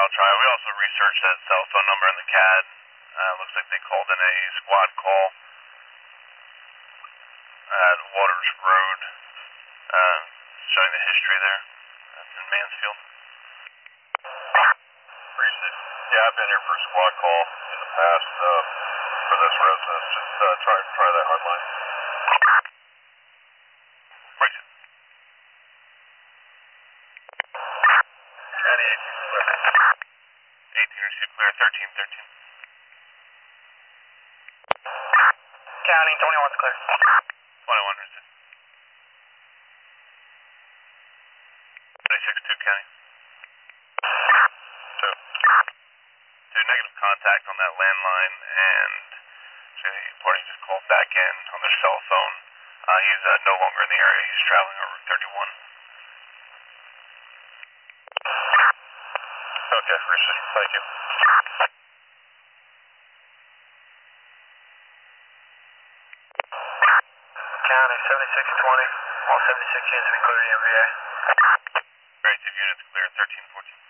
I'll try. We also researched that cell phone number in the CAD. Looks like they called in a squad call at Waters Road, showing the history there. That's in Mansfield. Appreciate it. Yeah, I've been here for a squad call in the past for this residence. Just try that hard line. Right. County 18 clear. 18 received clear, 1313. County 21's clear. 21 received. 26-2 County. 2. Negative contact on that landline, and the party just called back in on their cell phone. He's no longer in the area. He's traveling on Route 31. Okay, appreciate it. Thank you. County 7620. All 76 units have been cleared in MVA. Very 2 units clear, 1314.